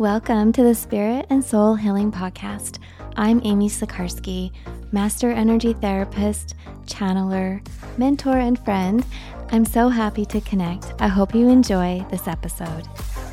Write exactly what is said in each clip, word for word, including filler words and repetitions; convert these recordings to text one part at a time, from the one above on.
Welcome to the Spirit and Soul Healing Podcast. I'm Amy Sikarsky, Master Energy Therapist, channeler, mentor, and friend. I'm so happy to connect. I hope you enjoy this episode.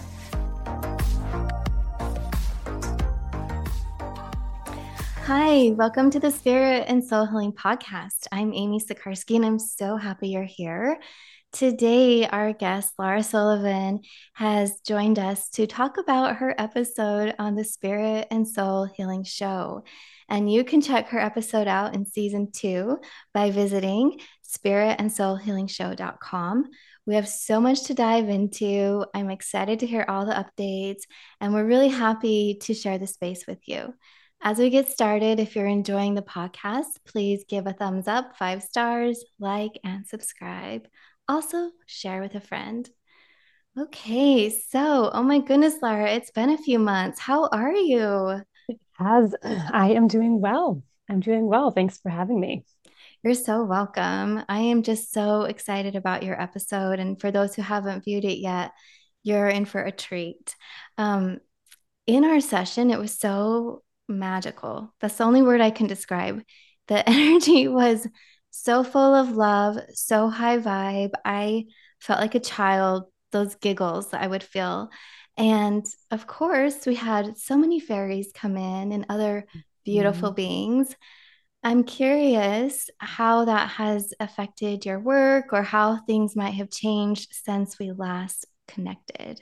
Hi, welcome to the Spirit and Soul Healing Podcast. I'm Amy Sikarsky, and I'm so happy you're here. Today, our guest, Laura Sullivan, has joined us to talk about her episode on the Spirit and Soul Healing Show. And you can check her episode out in season two by visiting spirit and soul healing show dot com. We have so much to dive into. I'm excited to hear all the updates, and we're really happy to share the space with you. As we get started, if you're enjoying the podcast, please give a thumbs up, five stars, like, and subscribe. Also, share with a friend. Okay, so, oh my goodness, Laura, it's been a few months. How are you? As I am doing well. I'm doing well. Thanks for having me. You're so welcome. I am just so excited about your episode. And for those who haven't viewed it yet, you're in for a treat. Um, in our session, it was so magical. That's the only word I can describe. The energy was so full of love, so high vibe. I felt like a child, those giggles that I would feel. And of course, we had so many fairies come in and other beautiful Mm. beings. I'm curious how that has affected your work or how things might have changed since we last connected.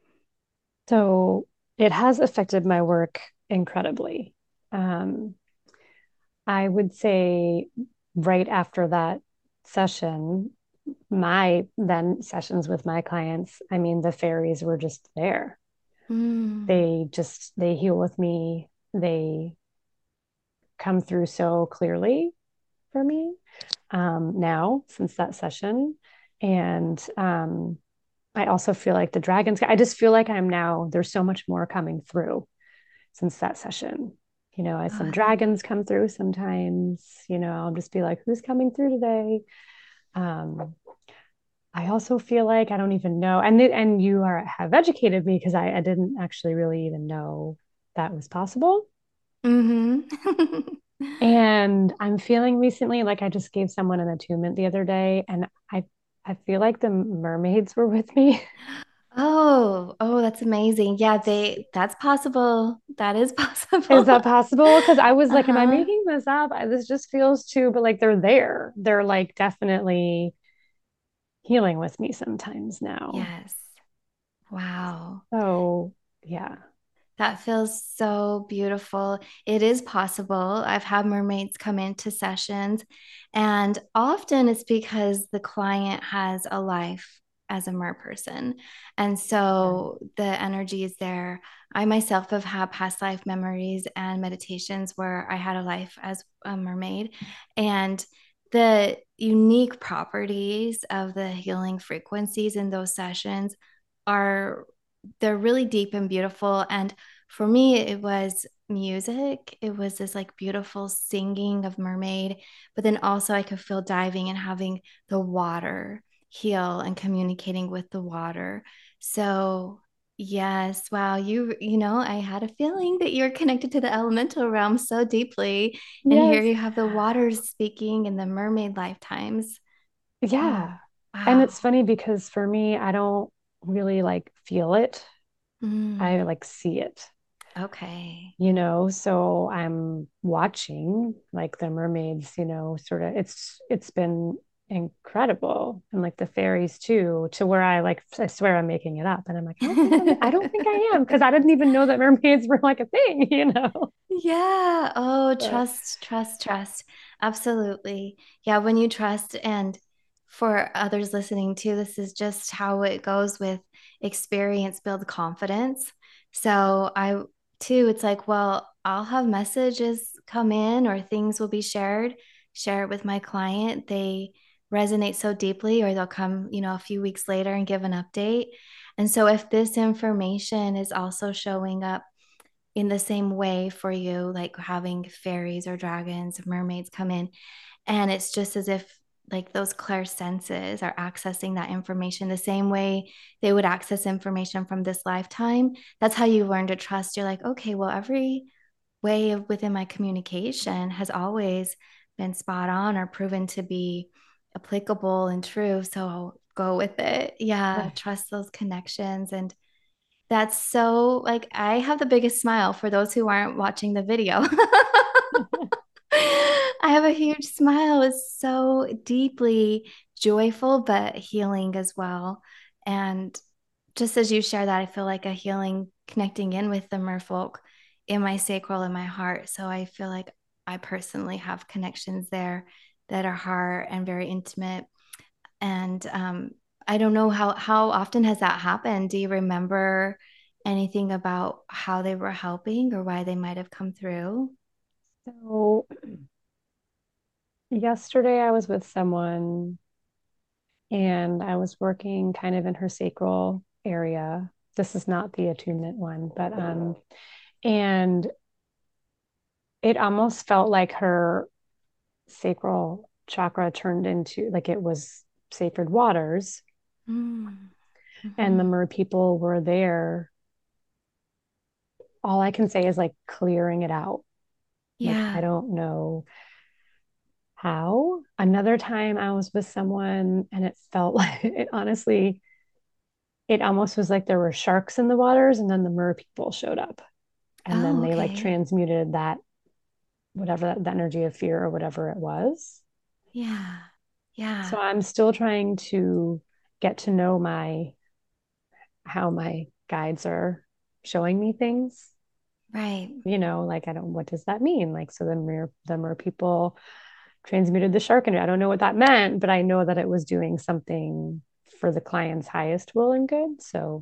So it has affected my work incredibly. Um, I would say right after that session, my then sessions with my clients, I mean, the fairies were just there. Mm. They just, they heal with me. They come through so clearly for me um, now since that session. And um, I also feel like the dragons, I just feel like I'm now, there's so much more coming through since that session. You know, as some Good. dragons come through sometimes, you know, I'll just be like, who's coming through today? Um, I also feel like I don't even know. And, and you are, have educated me because I, I didn't actually really even know that was possible. Mm-hmm. And I'm feeling recently like I just gave someone an attunement the other day, and I I feel like the mermaids were with me. Oh, oh, that's amazing. Yeah, they that's possible. That is Is possible. that possible? Because I was like, am I Uh-huh. making this up? I, this just feels too, but like they're there. They're like definitely healing with me sometimes now. Yes. Wow. So yeah. That feels so beautiful. It is possible. I've had mermaids come into sessions, and often it's because the client has a life as a mer person. And Yeah. so the energy is there. I myself have had past life memories and meditations where I had a life as a mermaid. And the unique properties of the healing frequencies in those sessions are they're really deep and beautiful. And for me, it was music. It was this like beautiful singing of mermaid, but then also I could feel diving and having the water heal and communicating with the water. So yes, wow, you you know, I had a feeling that you're connected to the elemental realm so deeply. And here Yes. you have the waters speaking in the mermaid lifetimes. Oh, Yeah. And wow. it's funny because for me, I don't really like feel it. I Mm, like see it. okay. You know, so I'm watching like the mermaids, you know, sort of it's it's been incredible, and like the fairies too, to where I like I swear I'm making it up, and I'm like, I don't think I'm I don't think I am, because I didn't even know that mermaids were like a thing, you know. Yeah. Oh, So trust, trust, trust. Absolutely. Yeah. When you trust, and for others listening too, this is just how it goes with experience, build confidence. So, I too, it's like, well, I'll have messages come in or things will be shared, share it with my client. They resonate so deeply, or they'll come, you know, a few weeks later and give an update. And so, if this information is also showing up in the same way for you, like having fairies or dragons or mermaids come in. And it's just as if like those clair senses are accessing that information the same way they would access information from this lifetime. That's how you learn to trust. You're like, okay, well, every way of within my communication has always been spot on or proven to be applicable and true. So I'll go with it. Yeah, Right. trust those connections. And that's so like I have the biggest smile for those who aren't watching the video. I have a huge smile. It's so deeply joyful, but healing as well. And just as you share that, I feel like a healing connecting in with the merfolk in my sacral in my heart. So I feel like I personally have connections there that are heart and very intimate. And um, I don't know how how often has that happened? Do you remember anything about how they were helping or why they might have come through? So yesterday I was with someone and I was working kind of in her sacral area. This is not the attunement one, but um, and it almost felt like her sacral chakra turned into like it was sacred waters, Mm. and the Mhm. mer people were there. All I can say is like clearing it out. Like I Yeah. don't know how. Another time I was with someone and it felt like it honestly, it almost was like there were sharks in the waters and then the mer people showed up. And then Oh, they like okay. transmuted that, whatever that the energy of fear or whatever it was. Yeah. So Yeah. I'm still trying to get to know my how my guides are showing me things. Right. You know, like I don't what does that mean? Like so the mer the mer people transmuted the shark into. I don't know what that meant, but I know that it was doing something for the client's highest will and good. So,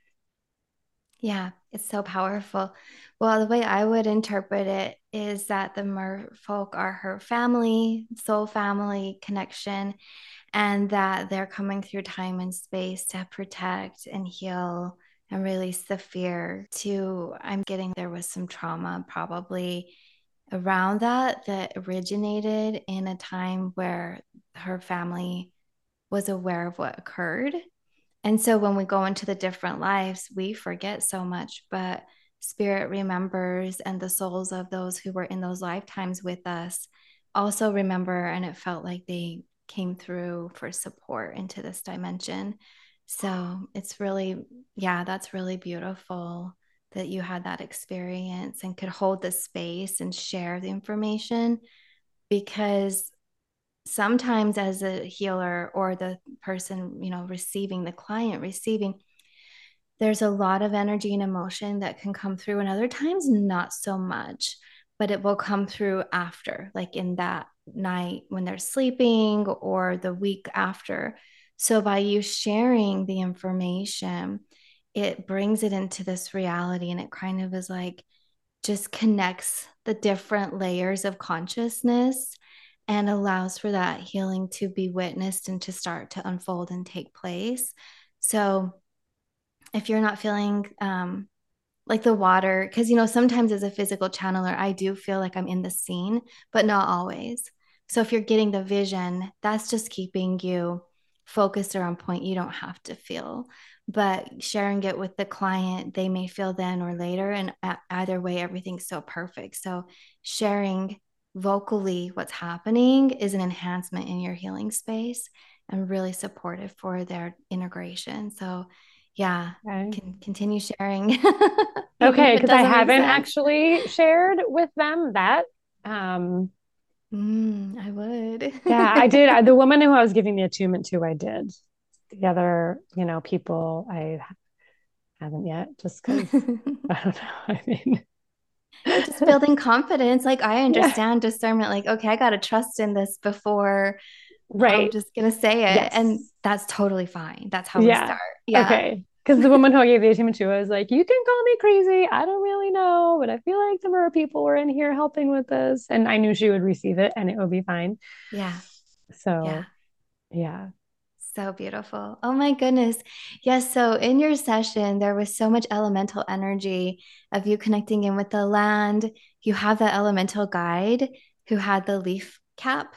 Yeah. It's so powerful. Well, the way I would interpret it is that the merfolk are her family, soul family connection, and that they're coming through time and space to protect and heal and release the fear to I'm getting there was some trauma probably around that that originated in a time where her family was aware of what occurred. And so when we go into the different lives, we forget so much, but spirit remembers, and the souls of those who were in those lifetimes with us also remember. And it felt like they came through for support into this dimension. So it's really, yeah, that's really beautiful that you had that experience and could hold the space and share the information because sometimes as a healer or the person, you know, receiving the client receiving, there's a lot of energy and emotion that can come through, and other times not so much, but it will come through after, like in that night when they're sleeping or the week after. So by you sharing the information, it brings it into this reality, and it kind of is like just connects the different layers of consciousness and allows for that healing to be witnessed and to start to unfold and take place. So if you're not feeling um, like the water, because you know, sometimes as a physical channeler, I do feel like I'm in the scene, but not always. So if you're getting the vision, that's just keeping you focused or on point. You don't have to feel, but sharing it with the client, they may feel then or later. And either way, everything's so perfect. So sharing vocally what's happening is an enhancement in your healing space and really supportive for their integration. So yeah, okay. can continue sharing, even Okay, if it because I doesn't make haven't sense. actually shared with them that. Um, Mm, I would. yeah, I did. I, the woman who I was giving the attunement to, I did. The other, you know, people I haven't yet, just because I don't know. I mean, You're just building confidence. Like I yeah, understand discernment. Like, okay, I got to trust in this before I'm right. just going to say it. And Yes. that's totally fine. That's how we Yeah. start. Yeah. Okay. Because the woman who I gave the attunement to, I was like, you can call me crazy. I don't really know, but I feel like the more people were in here helping with this. And I knew she would receive it and it would be fine. Yeah. Yeah. So, yeah. So beautiful. Oh my goodness. Yes. So in your session, there was so much elemental energy of you connecting in with the land. You have that elemental guide who had the leaf cap.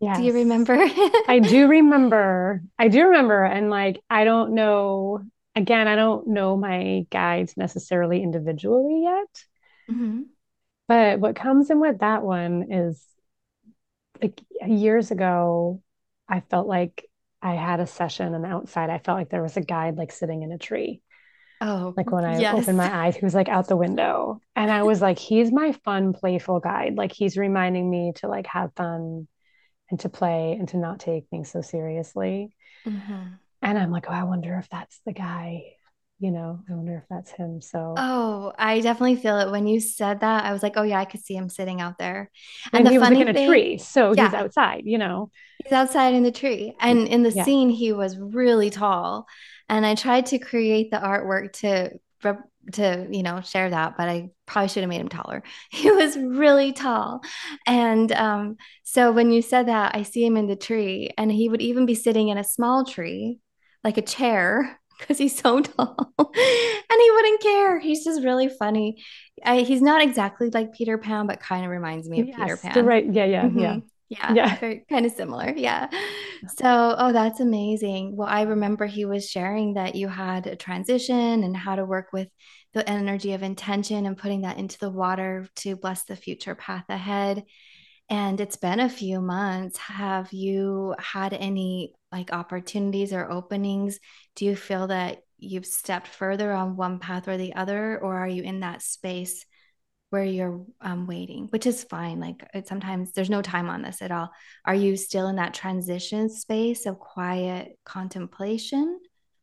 Do you Yes. remember? I do remember. I do remember. And like, I don't know, again, I don't know my guides necessarily individually yet. Hmm. But what comes in with that one is like years ago, I felt like I had a session and outside, I felt like there was a guide like sitting in a tree. Oh, Like when I opened yes. my eyes, he was like out the window. And I was like, he's my fun, playful guide. Like he's reminding me to like have fun and to play and to not take things so seriously. Hmm. And I'm like, oh, I wonder if that's the guy, you know, I wonder if that's him. So, Oh, I definitely feel it. When you said that, I was like, oh, yeah, I could see him sitting out there. And and the he was like funny in a thing, tree. So he's yeah, outside, you know. he's outside in the tree. And in the Yeah. scene, he was really tall. And I tried to create the artwork to rep- to, you know, share that, but I probably should have made him taller. He was really tall. And um, so when you said that, I see him in the tree, and he would even be sitting in a small tree, like a chair, because he's so tall. And he wouldn't care. He's just really funny. I, he's not exactly like Peter Pan, but kind of reminds me of Peter Yes. The Pan. right. Yeah. Yeah. Hmm. Yeah. Yeah, Yeah. very kind of similar. Yeah. So, oh, that's amazing. Well, I remember he was sharing that you had a transition and how to work with the energy of intention and putting that into the water to bless the future path ahead. And it's been a few months. Have you had any like opportunities or openings? Do you feel that you've stepped further on one path or the other, or are you in that space where you're um, waiting, which is fine. Like it, sometimes there's no time on this at all. Are you still in that transition space of quiet contemplation?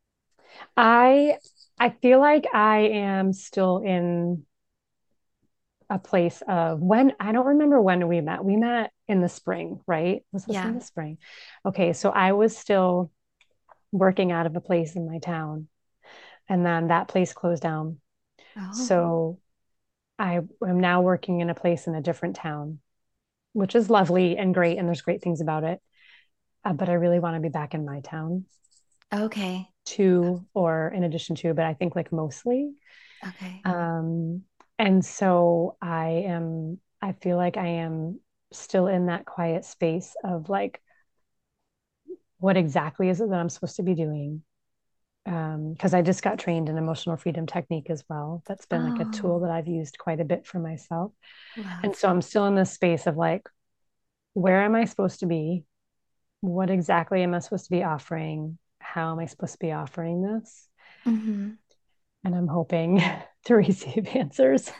I I feel like I am still in a place of when I don't remember when we met. We met in the spring, right? Was this in Yeah. the spring? Okay, so I was still working out of a place in my town, and then that place closed down. Oh, So I am now working in a place in a different town, which is lovely and great, and there's great things about it. Uh, but I really want to be back in my town okay. too, or in addition to, but I think like mostly. Okay. Um, and so I am, I feel like I am still in that quiet space of like, what exactly is it that I'm supposed to be doing? Um, because I just got trained in emotional freedom technique as well. That's been like a tool Oh, that I've used quite a bit for myself. And so lovely. I'm still in this space of like, where am I supposed to be? What exactly am I supposed to be offering? How am I supposed to be offering this? Hmm. And I'm hoping to receive answers.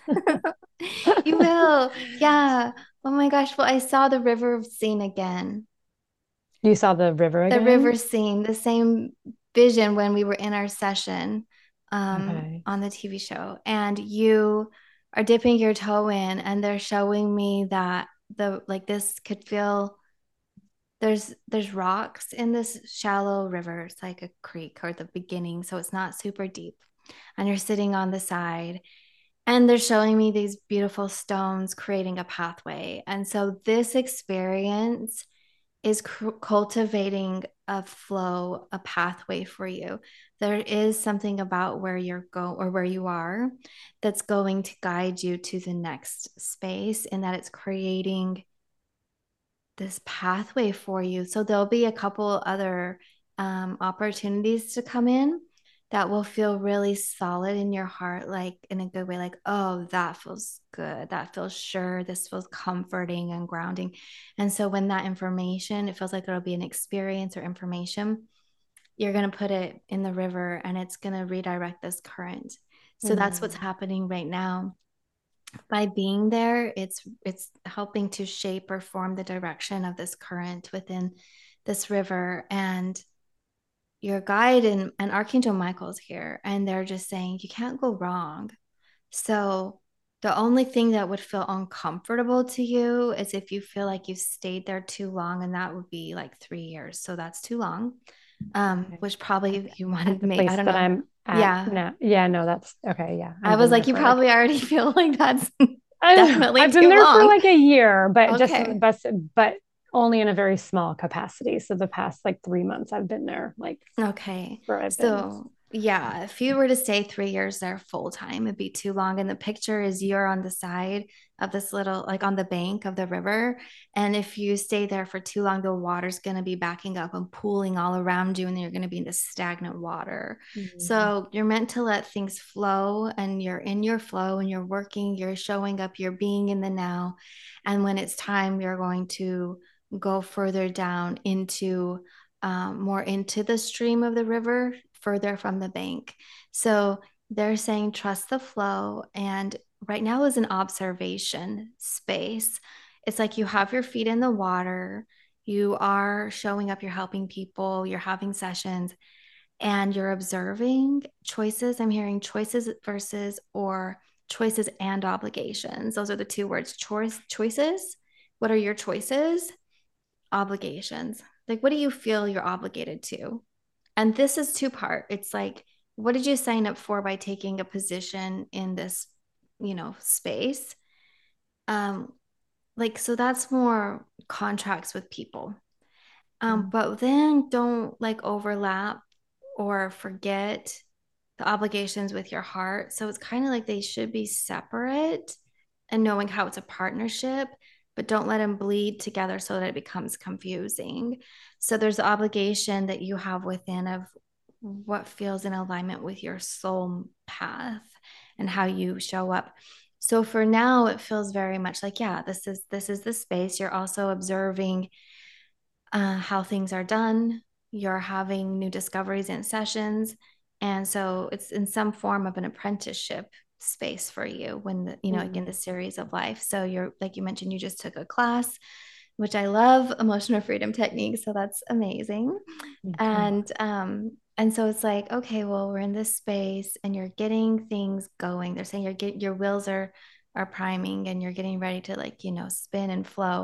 You will. Yeah. Oh my gosh. Well, I saw the river scene again. You saw the river The river again? scene, the same vision when we were in our session um, Okay. on the T V show. And you are dipping your toe in, and they're showing me that the like this could feel there's there's rocks in this shallow river. It's like a creek or the beginning, so it's not super deep. And you're sitting on the side, and they're showing me these beautiful stones creating a pathway. And so this experience is c- cultivating a flow, a pathway for you. There is something about where you're going or where you are that's going to guide you to the next space, in that it's creating this pathway for you. So there'll be a couple other um, opportunities to come in that will feel really solid in your heart, like in a good way, like, oh, that feels good. That feels sure. This feels comforting and grounding. And so when that information, it feels like there'll be an experience or information, you're going to put it in the river and it's going to redirect this current. So that's what's Mm. happening right now. By being there, it's it's helping to shape or form the direction of this current within this river. And your guide and, and Archangel Michael's here, and they're just saying you can't go wrong. So the only thing that would feel uncomfortable to you is if you feel like you've stayed there too long, and that would be like three years. So that's too long. Um, Okay. which At probably the, you wanted at to the make, I place don't that know. I'm at Yeah. now. Yeah, no, that's okay. Yeah. I I've was been there like, you for like probably already feel like that's I, definitely I've been too there for long. like a year, but just Okay. but but only in a very small capacity. So the past like three months I've been there, like Okay. where I've been. So Yeah, if you were to stay three years there full time, it'd be too long. And the picture is you're on the side of this little, like on the bank of the river. And if you stay there for too long, the water's going to be backing up and pooling all around you, and then you're going to be in this stagnant water. Mm. So you're meant to let things flow, and you're in your flow and you're working, you're showing up, you're being in the now. And when it's time, you're going to go further down into um, more into the stream of the river, further from the bank. So they're saying trust the flow. And right now is an observation space. It's like you have your feet in the water, you are showing up, you're helping people, you're having sessions, and you're observing choices. I'm hearing choices versus or choices and obligations. Those are the two words. Choice choices. What are your choices? Obligations. Like, what do you feel you're obligated to? And this is two part. It's like, what did you sign up for by taking a position in this, you know, space? Um, like, so that's more contracts with people. Um, Mm. but then don't like overlap or forget the obligations with your heart. So it's kind of like they should be separate, and knowing how it's a partnership, but don't let them bleed together so that it becomes confusing. So there's the obligation that you have within of what feels in alignment with your soul path and how you show up. So for now, it feels very much like, yeah, this is this is the space. You're also observing uh, how things are done. You're having new discoveries and sessions. And so it's in some form of an apprenticeship space for you when, the, you know, like in Mm. the series of life. So you're, like you mentioned, you just took a class, which I love emotional freedom techniques. So that's amazing. Thank you. And, um, and so it's like, okay, well, we're in this space and you're getting things going. They're saying you're get your wheels are are priming and you're getting ready to, like, you know, spin and flow.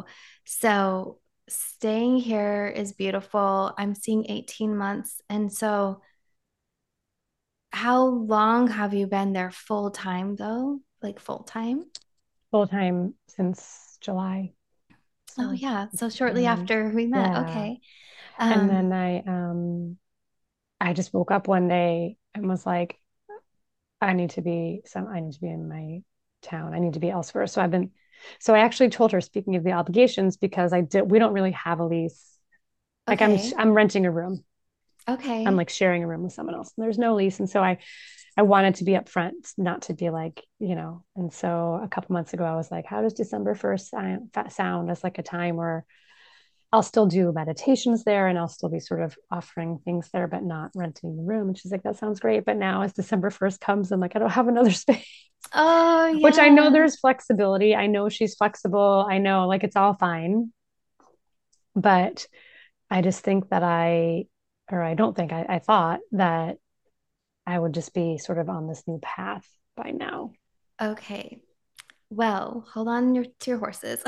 So staying here is beautiful. I'm seeing eighteen months. And so how long have you been there full time though? Like full time? Full time since July. Oh So yeah. So it's shortly been, after we met. yeah. Okay. And Um, then I um I just woke up one day and was like, I need to be some I need to be in my town. I need to be elsewhere. So I've been so I actually told her, speaking of the obligations, because I did we don't really have a lease. Like I'm okay. I'm renting a room. I'm Okay. like sharing a room with someone else. And there's no lease. And so I I wanted to be upfront, not to be like, you know. And so a couple months ago, I was like, how does December first sound as like a time where I'll still do meditations there and I'll still be sort of offering things there, but not renting the room. And she's like, that sounds great. But now as December first comes, I'm like, I don't have another space, Oh which I know yeah. there's flexibility. I know she's flexible. I know like it's all fine. But I just think that I, or I don't think I, I thought that I would just be sort of on this new path by now. Okay. Well, hold on your, to your horses.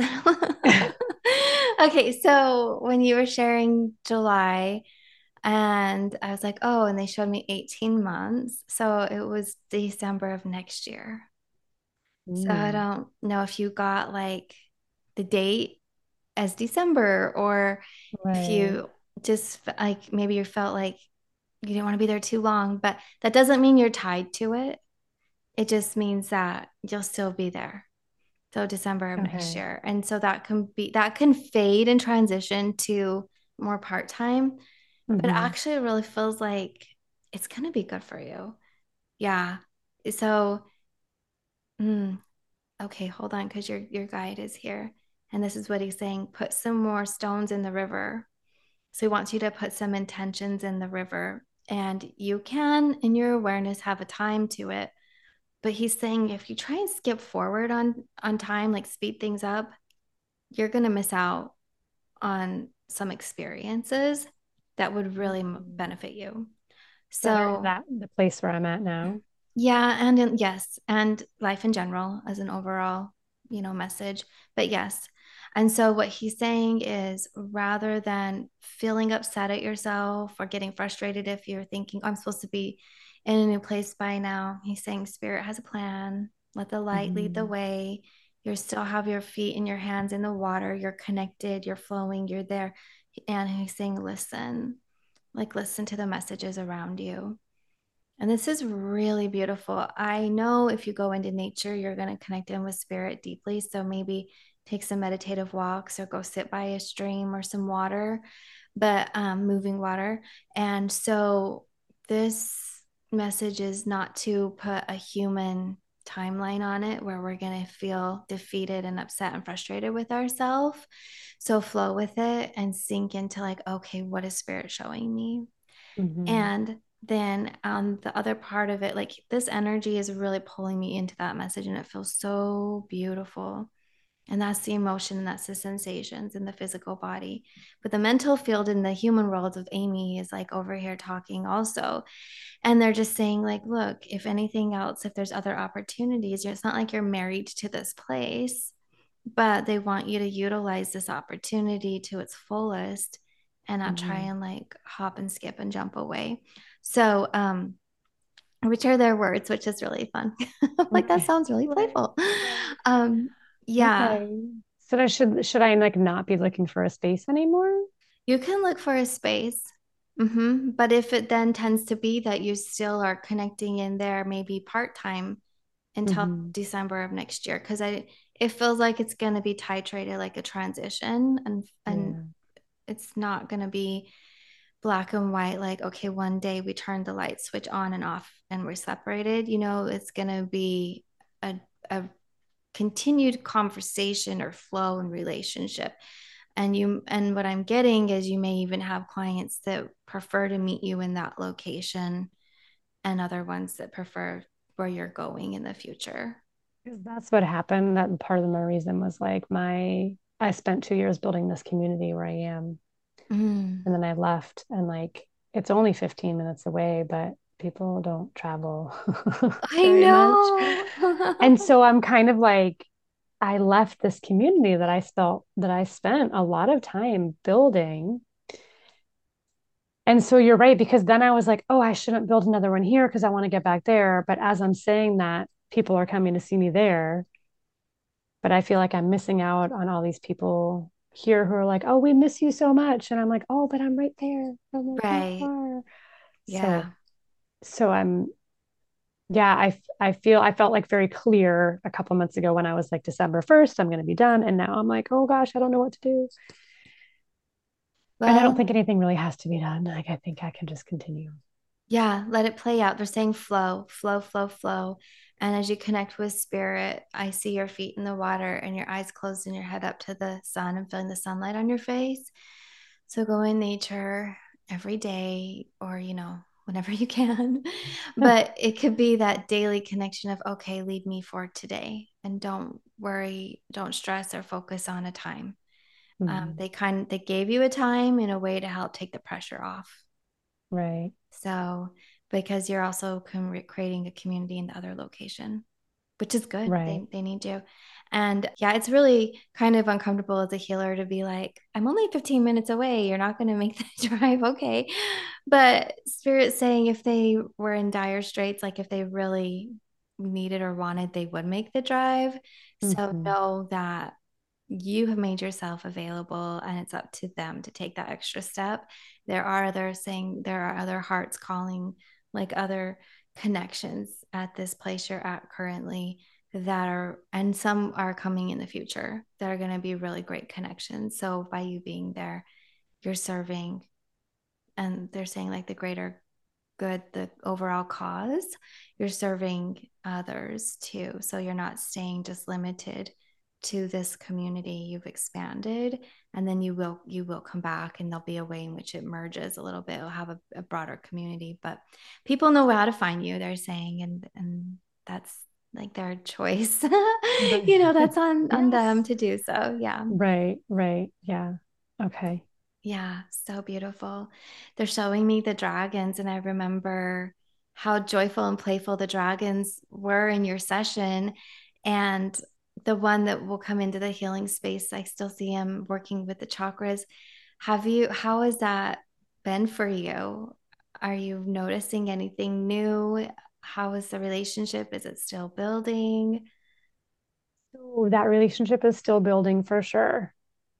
Okay, so when you were sharing July, and I was like, oh, and they showed me eighteen months. So it was December of next year. So I Mm, don't know if you got like the date as December, or if right. you just like maybe you felt like you didn't want to be there too long, but that doesn't mean you're tied to it. It just means that you'll still be there. So December of next Okay. year. And so that can be that can fade and transition to more part-time, but Mm-hmm. actually it really feels like it's gonna be good for you. Yeah. So mm, okay, hold on, because your your guide is here. And this is what he's saying. Put some more stones in the river. So he wants you to put some intentions in the river. And you can, in your awareness, have a time to it. But he's saying if you try and skip forward on on time, like speed things up, you're going to miss out on some experiences that would really Mm. benefit you. That are So, that the place where I'm at now. yeah, and in, yes, and life in general as an overall, you know, message. But yes. And so what he's saying is rather than feeling upset at yourself or getting frustrated if you're thinking, oh, I'm supposed to be in a new place by now, he's saying spirit has a plan. Let the light lead the Mm-hmm. way. You still have your feet and your hands in the water. You're connected, you're flowing, you're there. And he's saying, listen, like listen to the messages around you. And this is really beautiful. I know if you go into nature, you're going to connect in with spirit deeply. So maybe take some meditative walks or go sit by a stream or some water, but um, moving water. And so this message is not to put a human timeline on it where we're going to feel defeated and upset and frustrated with ourselves. So flow with it and sink into like, okay, what is spirit showing me? Mm-hmm. And then on the other part of it, like this energy is really pulling me into that message and it feels so beautiful. And that's the emotion, and that's the sensations in the physical body. But the mental field in the human world of Amy is like over here talking also. And they're just saying, like, look, if anything else, if there's other opportunities, it's not like you're married to this place, but they want you to utilize this opportunity to its fullest and not try Mm-hmm. and like hop and skip and jump away. So, um, which are their words, which is really fun. Like that Right. sounds really Right. playful. Right. Um, yeah, Okay. So I should should I like not be looking for a space anymore? you can look for a space. Mm-hmm. But if it then tends to be that you still are connecting in there, maybe part time until Mm-hmm. December of next year, because I it feels like it's going to be titrated like a transition, and and Yeah. it's not going to be black and white like okay one day we turn the light switch on and off and we're separated. You know, it's going to be a, a continued conversation or flow and relationship. And you and what I'm getting is you may even have clients that prefer to meet you in that location and other ones that prefer where you're going in the future. Because that's what happened. That part of my reason was like my I spent two years building this community where I am, Mm. and then I left, and like it's only fifteen minutes away, but people don't travel I very much. And know. so I'm kind of like I left this community that I felt that I spent a lot of time building. And so you're right, because then I was like, oh, I shouldn't build another one here because I want to get back there. But as I'm saying that, people are coming to see me there. But I feel like I'm missing out on all these people here who are like, oh, we miss you so much. And I'm like, oh, but I'm right there. I'm like that Right. far. So, Yeah. so I'm, yeah, I, I feel, I felt like very clear a couple months ago when I was like, December first, I'm going to be done. And now I'm like, oh gosh, I don't know what to do. And I don't Well, think anything really has to be done. Like, I think I can just continue. yeah, let it play out. They're saying flow, flow, flow, flow. And as you connect with spirit, I see your feet in the water and your eyes closed and your head up to the sun and feeling the sunlight on your face. So go in nature every day or, you know, whenever you can. But it could be that daily connection of, okay, lead me for today. And don't worry, don't stress or focus on a time. Um, Mhm. they kind they gave you a time in a way to help take the pressure off. Right. So, because you're also com- creating a community in the other location, which is good. Right. They, they need you. And yeah, it's really kind of uncomfortable as a healer to be like, I'm only fifteen minutes away. You're not going to make the drive. Okay. But Spirit saying if they were in dire straits, like if they really needed or wanted, they would make the drive. So Mhm. know that you have made yourself available and it's up to them to take that extra step. There are other saying there are other hearts calling, like other connections at this place you're at currently that are, and some are coming in the future that are going to be really great connections. So by you being there, you're serving, and they're saying like the greater good, the overall cause, you're serving others too. So you're not staying just limited to this community. You've expanded, and then you will you will come back, and there'll be a way in which it merges a little bit. It'll have a, a broader community, but people know how to find you. They're saying, and and that's like their choice. Right. You know, that's on on them Yes. to do so. Yeah. Right. Right. Yeah. Okay. Yeah, so beautiful. They're showing me the dragons, and I remember how joyful and playful the dragons were in your session. And the one that will come into the healing space, I still see him working with the chakras. Have you, how has that been for you? Are you noticing anything new? How is the relationship? Is it still building? So that relationship is still building for sure.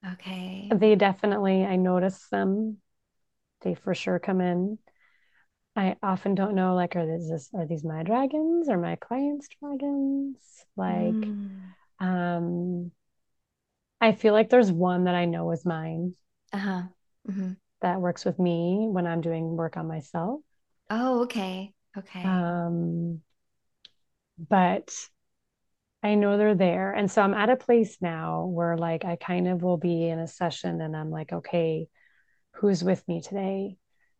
Okay. They definitely, I notice them. They for sure come in. I often don't know, like, are this are these my dragons or my clients' dragons? Like, Mm. um, I feel like there's one that I know is mine Uh-huh. Hmm. that works with me when I'm doing work on myself. Oh, okay. Okay. Um, but I know they're there. And so I'm at a place now where like I kind of will be in a session and I'm like, okay, who's with me today?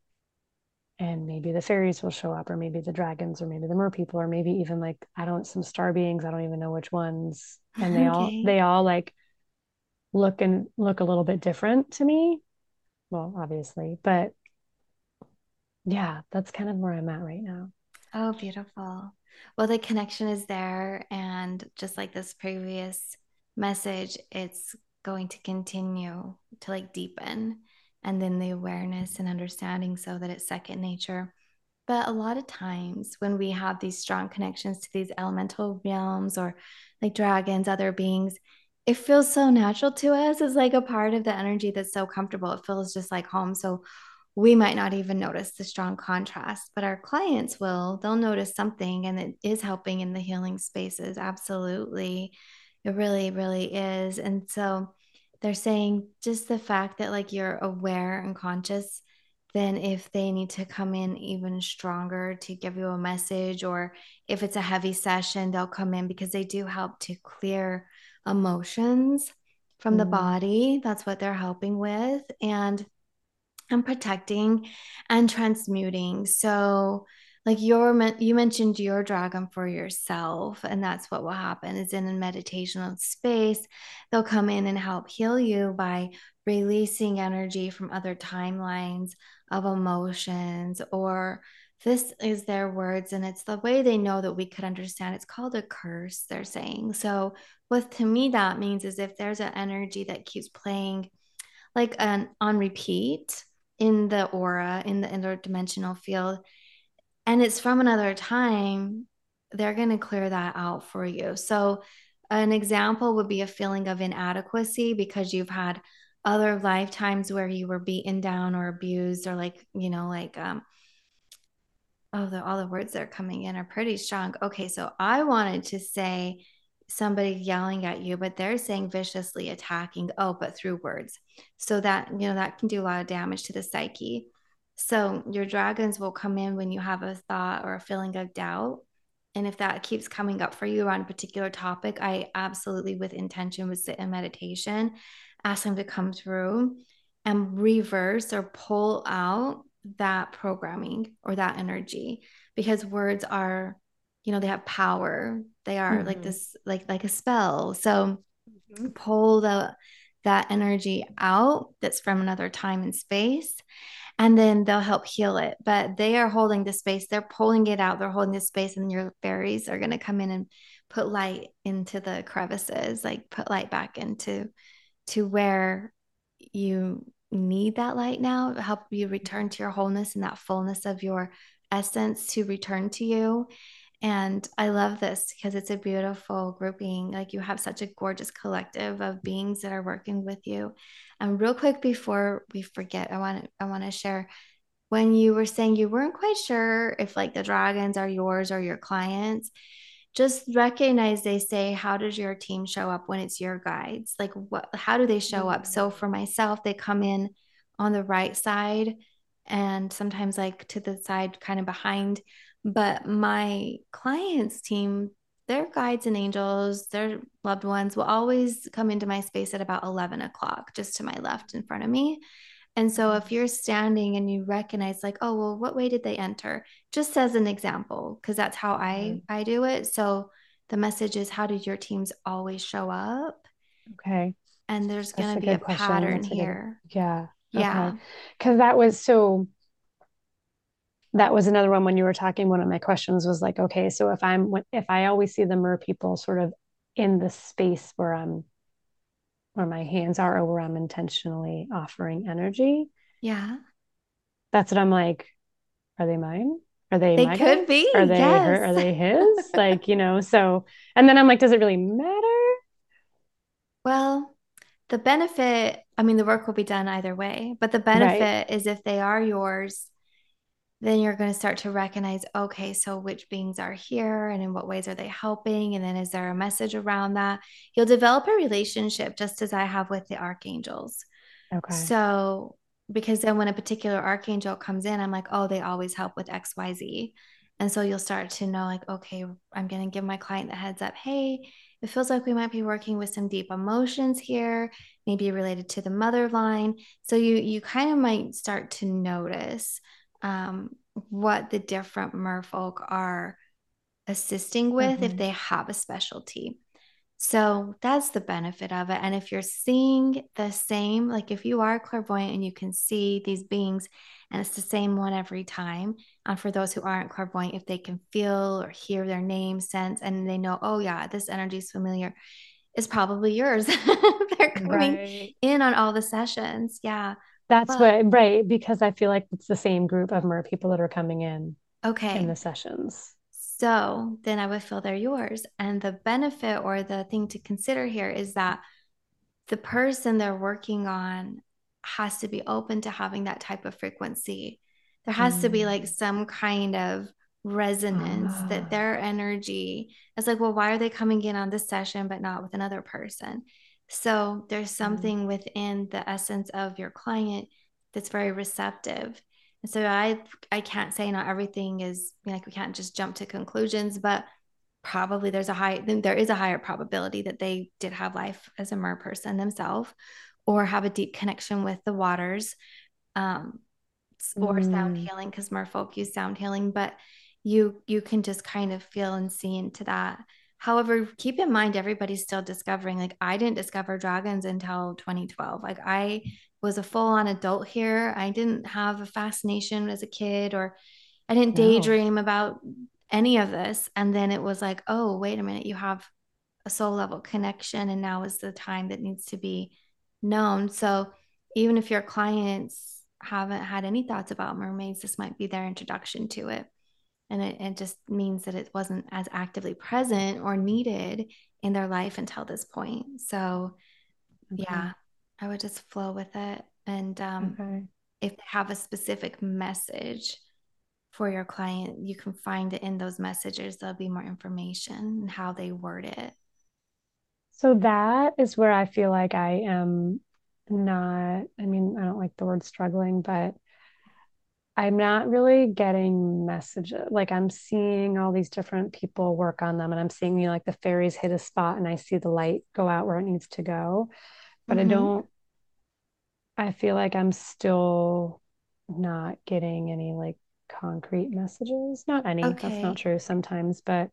And maybe the fairies will show up, or maybe the dragons, or maybe the mer people, or maybe even like, I don't, some star beings, I don't even know which ones. And they all, Okay. they all like look and look a little bit different to me. Well, obviously, but yeah, that's kind of where I'm at right now. Oh, beautiful. Well, the connection is there. And just like this previous message, it's going to continue to like deepen and then the awareness and understanding so that it's second nature. But a lot of times when we have these strong connections to these elemental realms or like dragons, other beings, it feels so natural to us. It's like a part of the energy that's so comfortable. It feels just like home. So we might not even notice the strong contrast, but our clients will. They'll notice something and it is helping in the healing spaces. Absolutely. It really, really is. And so they're saying just the fact that like you're aware and conscious, then if they need to come in even stronger to give you a message, or if it's a heavy session, they'll come in because they do help to clear emotions from the Mm, body. That's what they're helping with. And and protecting and transmuting. So, like your you mentioned your dragon for yourself, and that's what will happen is in a meditational space, they'll come in and help heal you by releasing energy from other timelines of emotions, or this is their words and it's the way they know that we could understand. It's called a curse, they're saying. So what to me that means is if there's an energy that keeps playing like an on repeat in the aura, in the interdimensional field, and it's from another time, they're going to clear that out for you. So, an example would be a feeling of inadequacy because you've had other lifetimes where you were beaten down or abused, or like, you know, like um, oh, the, all the words that are coming in are pretty strong. Okay, so I wanted to say somebody yelling at you, but they're saying viciously attacking. Oh, but through words. So that, you know, that can do a lot of damage to the psyche. So your dragons will come in when you have a thought or a feeling of doubt. And if that keeps coming up for you on a particular topic, I absolutely, with intention, would sit in meditation, ask them to come through and reverse or pull out that programming or that energy, because words are, you know, they have power. They are like mhm, this, like like a spell. So mhm, pull the that energy out that's from another time and space, and then they'll help heal it. But they are holding the space, they're pulling it out, they're holding the space, and your fairies are going to come in and put light into the crevices, like put light back into to where you need that light now, help you return to your wholeness and that fullness of your essence to return to you. And I love this because it's a beautiful grouping. Like you have such a gorgeous collective of beings that are working with you. And real quick before we forget, I want to I want to share when you were saying you weren't quite sure if like the dragons are yours or your clients, just recognize they say, how does your team show up when it's your guides? Like what, how do they show up? So mm, for myself, they come in on the right side and sometimes like to the side kind of behind. But my clients team, their guides and angels, their loved ones will always come into my space at about eleven o'clock, just to my left in front of me. And so if you're standing and you recognize like, oh, well, what way did they enter? Just as an example, because that's how I mhm. I do it. So the message is, how did your teams always show up? Okay. And there's going That's to a be a good question. pattern That's a good, here. yeah. Okay. Yeah. Because that was so, that was another one when you were talking. One of my questions was like, okay, so if I'm, if I always see the mer people sort of in the space where I'm, where my hands are, or where I'm intentionally offering energy, Yeah. that's what I'm like, are they mine? Are they They my could guides? Are be. they her? Yes. Are they his? Like, you know, so, and then I'm like, does it really matter? Well, the benefit, I mean, the work will be done either way, but the Right. benefit is if they are yours, then you're going to start to recognize, okay, so which beings are here and in what ways are they helping? And then is there a message around that? You'll develop a relationship just as I have with the archangels. Okay. So, because then when a particular archangel comes in, I'm like, oh, they always help with X Y Z. And so you'll start to know, like, okay, I'm going to give my client the heads up. Hey, it feels like we might be working with some deep emotions here, maybe related to the mother line. So you you kind of might start to notice um, what the different merfolk are assisting with if Mm-hmm. they have a specialty. So that's the benefit of it. And if you're seeing the same, like if you are clairvoyant and you can see these beings and it's the same one every time, and for those who aren't clairvoyant, if they can feel or hear their name, sense, and they know, oh, yeah, this energy is familiar, it's probably yours. They're coming Right. in on all the sessions. Yeah. That's But what, right. Because I feel like it's the same group of mer people that are coming in in okay. the sessions. So then I would feel they're yours. And the benefit or the thing to consider here is that the person they're working on has to be open to having that type of frequency. There has to be like Mm. some kind of resonance that Ah. their energy is like, well, why are they coming in on this session but not with another person? So there's Mm. something within the essence of your client that's very receptive. And so I I can't say not everything is like we can't just jump to conclusions, but probably there's a high there is a higher probability that they did have life as a mer person themselves or have a deep connection with the waters, um, or sound Mm. healing because merfolk use sound healing, but you you can just kind of feel and see into that. However, keep in mind everybody's still discovering. Like I didn't discover dragons until twenty twelve. Like I was a full-on adult here. I didn't have a fascination as a kid, or I didn't No. daydream about any of this. And then it was like, oh, wait a minute, you have a soul level connection, and now is the time that needs to be known. So even if your clients haven't had any thoughts about mermaids, this might be their introduction to it. And it, it just means that it wasn't as actively present or needed in their life until this point. So Okay. yeah, I would just flow with it. And um, Okay. if they have a specific message for your client, you can find it in those messages. There'll be more information and how they word it. So that is where I feel like I am not, I mean, I don't like the word struggling, but I'm not really getting messages. Like I'm seeing all these different people work on them and I'm seeing, you know, like the fairies hit a spot and I see the light go out where it needs to go. But I Mm-hmm. don't, I feel like I'm still not getting any like concrete messages. Not any, that's not Okay. true sometimes, but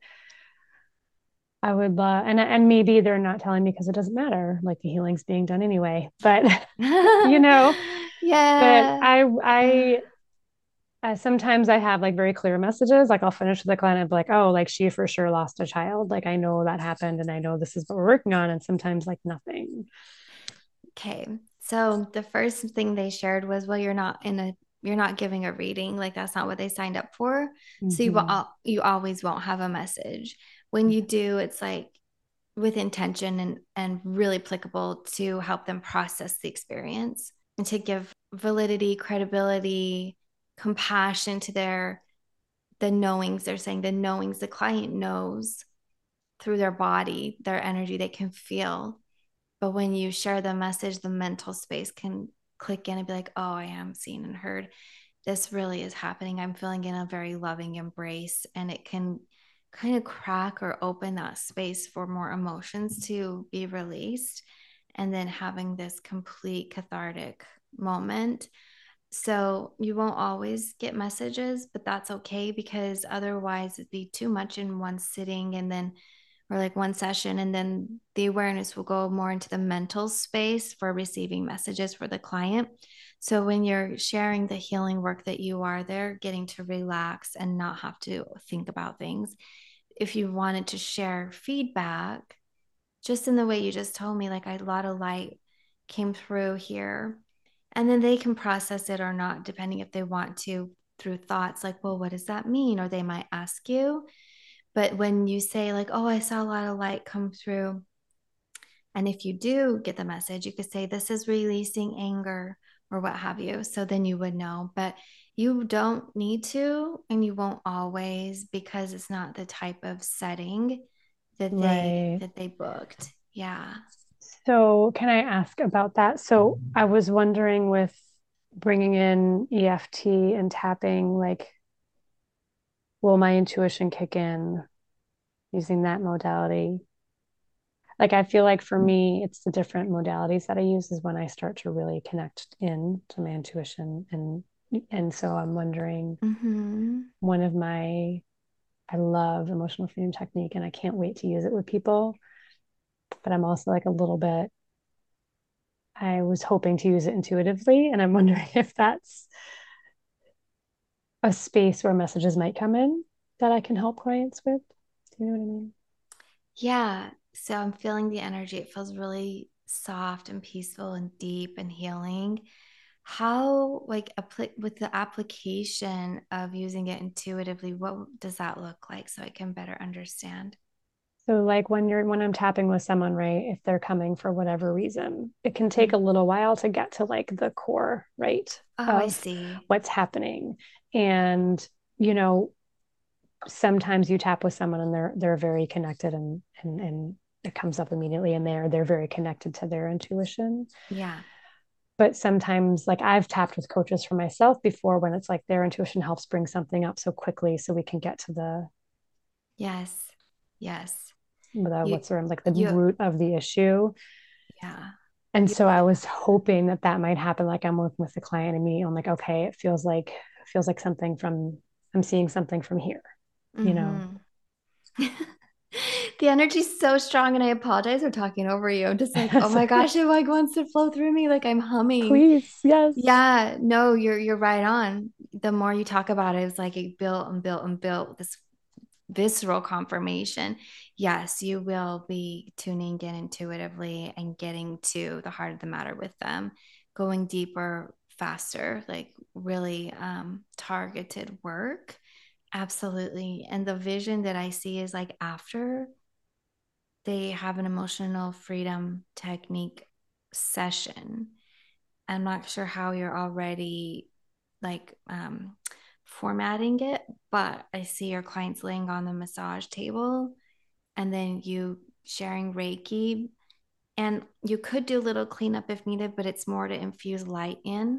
I would love, and and maybe they're not telling me because it doesn't matter. Like the healing's being done anyway. But you know, but Yeah. I I uh, sometimes I have like very clear messages. Like I'll finish with a client and be like, oh, like she for sure lost a child. Like I know that happened, and I know this is what we're working on. And sometimes like nothing. Okay. So the first thing they shared was, well, you're not in a you're not giving a reading. Like that's not what they signed up for. So you Mm-hmm. will you always won't have a message. When you do, it's like with intention and and really applicable to help them process the experience and to give validity, credibility, compassion to their the knowings. They're saying the knowings the client knows through their body, their energy they can feel. But when you share the message, the mental space can click in and be like, oh, I am seen and heard. This really is happening. I'm feeling in a very loving embrace. And it can kind of crack or open that space for more emotions to be released. And then having this complete cathartic moment. So you won't always get messages, but that's okay because otherwise it'd be too much in one sitting and then or like one session, and then the awareness will go more into the mental space for receiving messages for the client. So when you're sharing the healing work that you are, they're getting to relax and not have to think about things. If you wanted to share feedback, just in the way you just told me, like a lot of light came through here, and then they can process it or not, depending if they want to through thoughts like, well, what does that mean? Or they might ask you. But when you say, like, oh, I saw a lot of light come through, and if you do get the message, you could say, this is releasing anger or what have you. So then you would know, but you don't need to, and you won't always because it's not the type of setting that they Right. that they booked. Yeah. So, can I ask about that? So, I was wondering with bringing in E F T and tapping, like, will my intuition kick in using that modality? Like, I feel like for me, it's the different modalities that I use is when I start to really connect in to my intuition. And and so I'm wondering, Mm-hmm. one of my I love emotional freedom technique and I can't wait to use it with people. But I'm also like a little bit, I was hoping to use it intuitively. And I'm wondering if that's a space where messages might come in that I can help clients with. Do you know what I mean? Yeah. So I'm feeling the energy. It feels really soft and peaceful and deep and healing. How, like, apply with the application of using it intuitively, what does that look like so I can better understand? So like when you're when I'm tapping with someone, right, if they're coming for whatever reason, it can take Mhm. a little while to get to like the core, right, Oh, I of see. what's happening. And, you know, sometimes you tap with someone and they're they're very connected and and and it comes up immediately and they're they're very connected to their intuition. Yeah. But sometimes like I've tapped with coaches for myself before when it's like their intuition helps bring something up so quickly so we can get to the Yes. Yes. the You, what's the like the you, root of the issue. yeah. And You, so I was hoping that that might happen. Like I'm working with the client immediately. I'm like, okay, it feels like it feels like something from I'm seeing something from here, you know. mm-hmm. The energy's so strong, and I apologize for talking over you. I'm just like, oh my gosh, it like wants to flow through me, like I'm humming. Please, yes. Yeah, no, you're you're right on. The more you talk about it, it's like it built and built and built this visceral confirmation. Yes, you will be tuning in intuitively and getting to the heart of the matter with them, going deeper, faster, like really um, targeted work. Absolutely. And the vision that I see is like after they have an emotional freedom technique session. I'm not sure how you're already like um, formatting it, but I see your clients laying on the massage table and then you sharing Reiki. And you could do a little cleanup if needed, but it's more to infuse light in.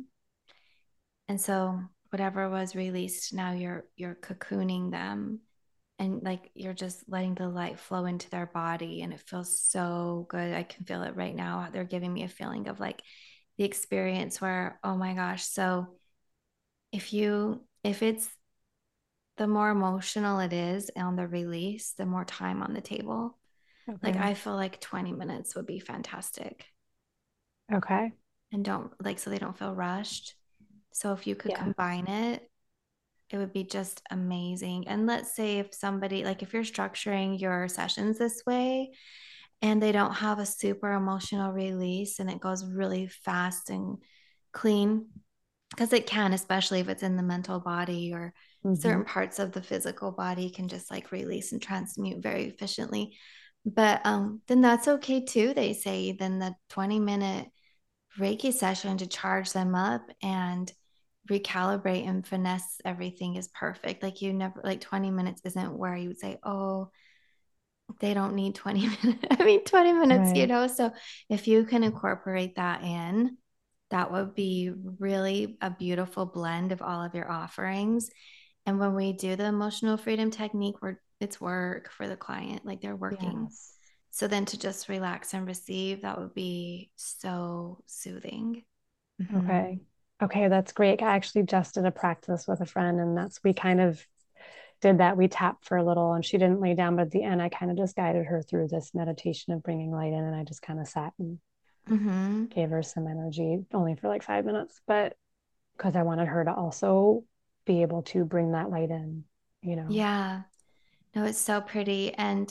And so whatever was released, now you're you're cocooning them and like you're just letting the light flow into their body and it feels so good. I can feel it right now. They're giving me a feeling of like the experience where, oh my gosh. So if you if it's the more emotional it is on the release, the more time on the table. Like Okay. I feel like twenty minutes would be fantastic. Okay. And don't like so they don't feel rushed. So if you could Yeah. combine it, it would be just amazing. And let's say if somebody, like if you're structuring your sessions this way and they don't have a super emotional release and it goes really fast and clean, because it can, especially if it's in the mental body or Mm-hmm. certain parts of the physical body can just like release and transmute very efficiently. But um, then that's okay too. They say then the twenty minute Reiki session to charge them up and recalibrate and finesse everything is perfect. Like you never like twenty minutes isn't where you would say, oh, they don't need twenty minutes. I mean, twenty minutes, you Right. know. So if you can incorporate that in, that would be really a beautiful blend of all of your offerings. And when we do the emotional freedom technique, where it's work for the client, like they're working. Yes. So then to just relax and receive, that would be so soothing. Mm-hmm. Okay. Okay, that's great. I actually just did a practice with a friend, and that's we kind of did that. We tapped for a little, and she didn't lay down, but at the end, I kind of just guided her through this meditation of bringing light in, and I just kind of sat and Mm-hmm. gave her some energy, only for like five minutes, but because I wanted her to also be able to bring that light in, you know. Yeah. No, it's so pretty. And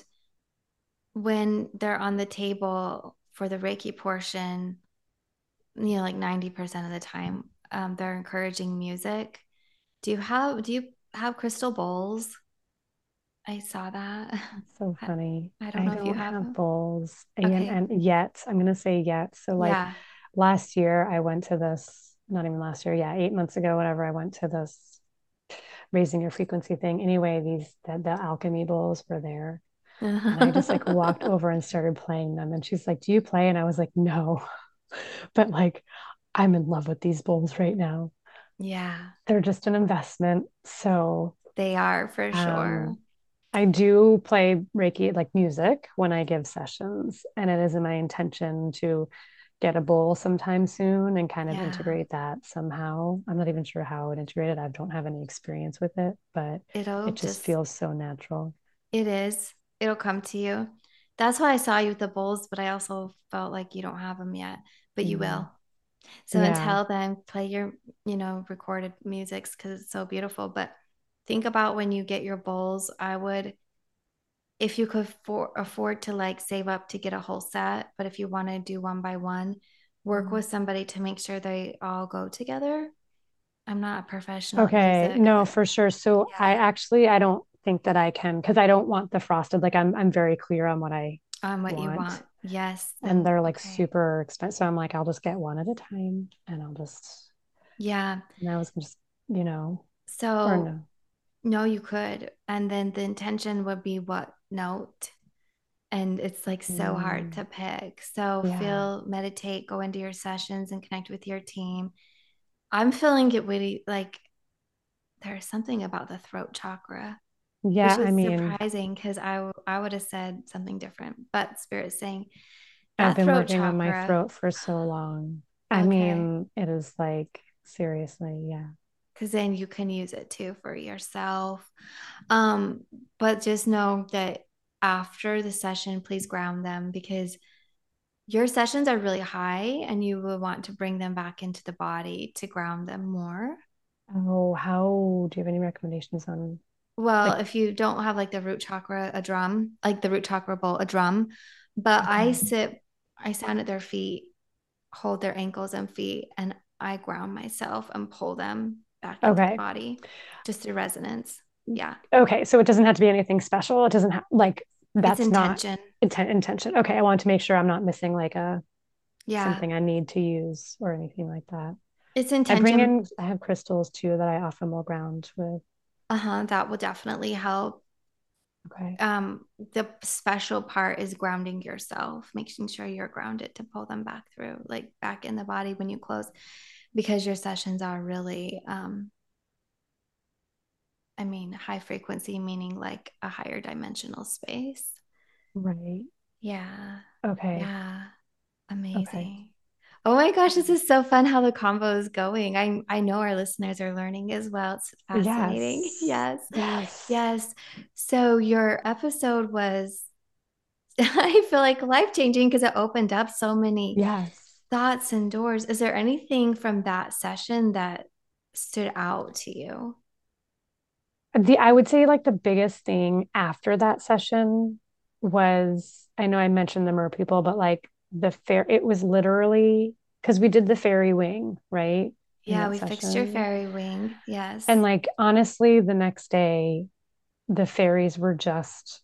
when they're on the table for the Reiki portion, you know, like ninety percent of the time, um, they're encouraging music. Do you have do you have crystal bowls? I saw that. It's so I, funny. I don't I know if you don't have have them. bowls and Okay. and yet I'm gonna say yet. So like Yeah. last year I went to this not even last year, yeah, eight months ago, whenever I went to this raising your frequency thing. Anyway, these the, the alchemy bowls were there. And I just like walked over and started playing them. And she's like, "Do you play?" And I was like, "No." But like I'm in love with these bowls right now. Yeah, They're just an investment. So they are for sure. um I do play Reiki like music when I give sessions, and it is my intention to get a bowl sometime soon and kind of Yeah, integrate that somehow. I'm not even sure how I would integrate it. I don't have any experience with it, but it'll it just just, feels so natural. it is, it'll come to you. That's why I saw you with the bowls, but I also felt like you don't have them yet, but you Mm. will. So Yeah. until then, play your, you know, recorded musics because it's so beautiful. But think about when you get your bowls, I would, if you could for, afford to like save up to get a whole set, but if you want to do one by one, work Mm. with somebody to make sure they all go together. I'm not a professional at Okay. music, No, but for sure. So I yeah, actually I don't think that I can because I don't want the frosted. Like I'm I'm very clear on what I on what you want. want. Yes, And then they're like okay. super expensive. So I'm like, I'll just get one at a time and I'll just Yeah. and I was just, you know, or So no. no, you could. And then the intention would be what note? And it's like so hard Mm, to pick. So yeah. feel, meditate, go into your sessions and connect with your team. I'm feeling it really like there's something about the throat chakra, Yeah, which I is mean, surprising because I I would have said something different. But Spirit's saying I've that been throat working on my chakra, throat for so long. I okay, mean, it is like seriously, yeah. because then you can use it too for yourself. Um, but just know that after the session, please ground them because your sessions are really high and you will want to bring them back into the body to ground them more. Oh, how do you have any recommendations on Well, like if you don't have like the root chakra, a drum, like the root chakra bowl, a drum, but I okay. sit, I stand at their feet, hold their ankles and feet, and I ground myself and pull them back into the Okay. body just through resonance. Yeah. Okay, so it doesn't have to be anything special. It doesn't have like It's that's not intention. intent intention. Okay, I want to make sure I'm not missing like a Yeah. something I need to use or anything like that. It's I bring intention. in, I have crystals too that I often will ground with. Uh-huh. That will definitely help. Okay. Um, the special part is grounding yourself, making sure you're grounded to pull them back through, like back in the body when you close, because your sessions are really, um, I mean, high frequency, meaning like a higher dimensional space. Right. Yeah. Okay. Yeah. Okay. Amazing. Oh my gosh, this is so fun how the combo is going. I I know our listeners are learning as well. It's fascinating. Yes. Yes. Yes. Yes. So your episode was I feel like life changing because it opened up so many Yes. thoughts and doors. Is there anything from that session that stood out to you? The I would say like the biggest thing after that session was I know I mentioned the mer people, but like the fair it was literally because we did the fairy wing, right? In Yeah, that we fixed your session. fairy wing. And Yes. like honestly, the next day, the fairies were just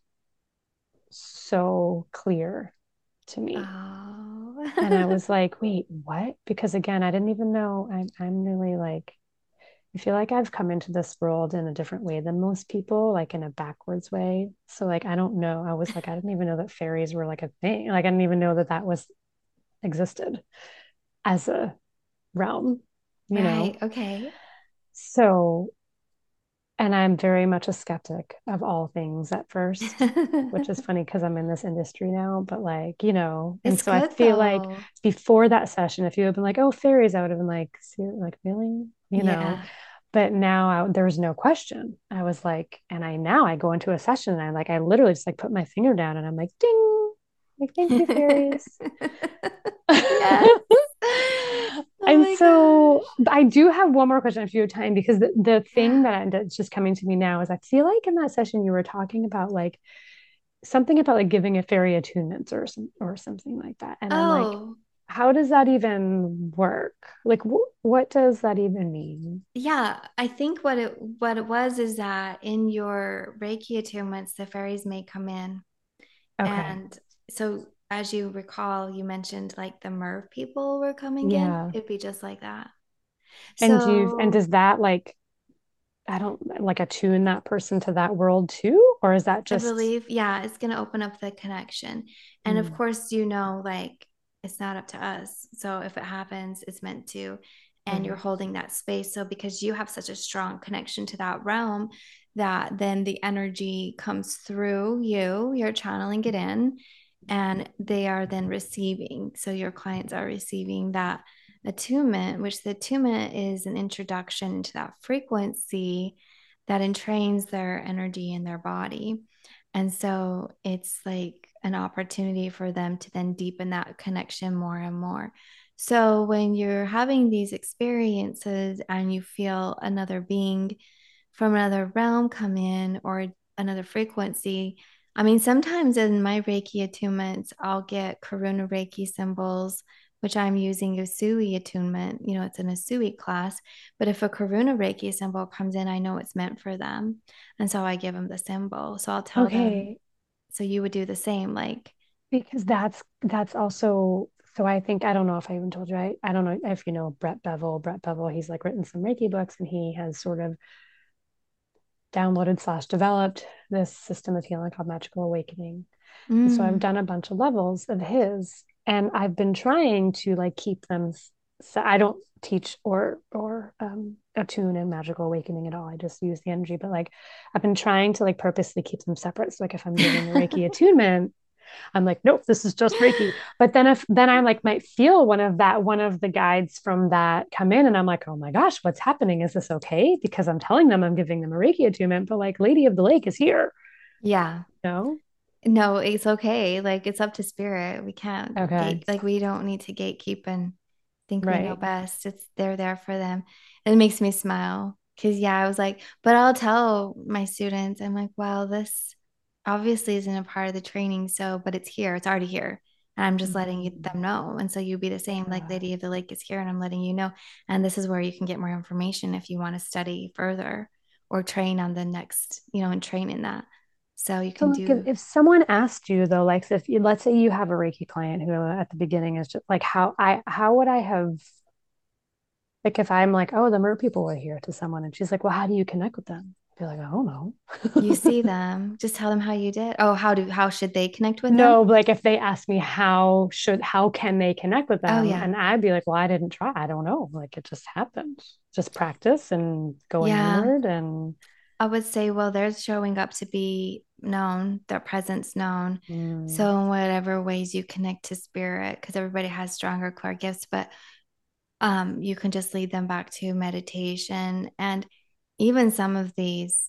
so clear to me. And I Oh. was like, wait, what? Because again, I didn't even know I'm I'm really like I feel like I've come into this world in a different way than most people, like in a backwards way. So like I don't know. I was like I didn't even know that fairies were like a thing. Like I didn't even know that that was existed as a realm, you Right. know. Okay. So and I'm very much a skeptic of all things at first, which is funny because I'm in this industry now, but like, you know, and It's so I good feel like though. before that session, if you had been like, oh, fairies, I would have been like, like, really? You know, Yeah. but now I, there was no question. I was like, and I now I go into a session and I like, I literally just like put my finger down and I'm like, ding, like, thank you, fairies. Yes. Oh And my so gosh. I do have one more question if you have time, because the, the thing Yeah. that I, that's just coming to me now is I feel like in that session you were talking about like something about like giving a fairy attunements or some or something like that. And I'm like, Oh, how does that even work? Like, wh- what does that even mean? yeah. I think what it what it was is that in your Reiki attunements, the fairies may come in. Okay. And so as you recall, you mentioned like the Merv people were coming in. Yeah. It'd be just like that. And do you, and So does that like, I don't like attune that person to that world too? Or is that I just, believe, yeah, it's going to open up the connection. And of mm, course, you know, like it's not up to us. So if it happens, it's meant to. And you're right. holding that space. So because you have such a strong connection to that realm, that then the energy comes through you, you're channeling it in, and they are then receiving. So your clients are receiving that attunement, which the attunement is an introduction into that frequency that entrains their energy in their body. And so it's like an opportunity for them to then deepen that connection more and more. So when you're having these experiences and you feel another being from another realm come in or another frequency, I mean, sometimes in my Reiki attunements, I'll get Karuna Reiki symbols, which I'm using Usui attunement. You know, it's an Usui class. But if a Karuna Reiki symbol comes in, I know it's meant for them. And so I give them the symbol. So I'll tell them, Okay. so you would do the same. Like, Because that's, that's also, so I think, I don't know if I even told you, I, I don't know if you know Brett Bevel. Brett Bevel, he's like written some Reiki books and he has sort of downloaded slash developed this system of healing called Magical Awakening. And so I've mm, done a bunch of levels of his, and I've been trying to like keep them. So I don't teach or or um, attune and Magical Awakening at all. I just use the energy, but like I've been trying to like purposely keep them separate. So like if I'm giving a Reiki attunement, I'm like, nope, this is just Reiki. But then if then I like might feel one of that, one of the guides from that come in and I'm like, oh my gosh, what's happening? Is this okay? Because I'm telling them I'm giving them a Reiki attunement, but like Lady of the Lake is here. yeah. You know? No, it's okay. Like it's up to spirit. We can't Okay. gate, like we don't need to gatekeep and think we know Right. best. It's they're there for them. It makes me smile because yeah, I was like, but I'll tell my students, I'm like, wow, this obviously isn't a part of the training. So, but it's here, it's already here. And I'm just letting you, Mhm. them know. And so you be the same, like Yeah. Lady of the Lake is here, and I'm letting you know. And this is where you can get more information if you want to study further or train on the next, you know, and train in that. So you So can like if, do if someone asked you though, like if you, let's say you have a Reiki client who at the beginning is just like how I how would I have like if I'm like, oh, the mer people were here to someone and she's like, well, how do you connect with them? I'd be like, I don't know. you see them, just tell them how you did. Oh, how do how should they connect with them? No, like if they ask me how should how can they connect with Oh them? yeah. And I'd be like, well, I didn't try. I don't know. Like it just happened. Just practice and going Yeah. inward and I would say, well, they're showing up to be known, their presence known. mm, So in whatever ways you connect to spirit, because everybody has stronger core gifts, but um, you can just lead them back to meditation. And even some of these,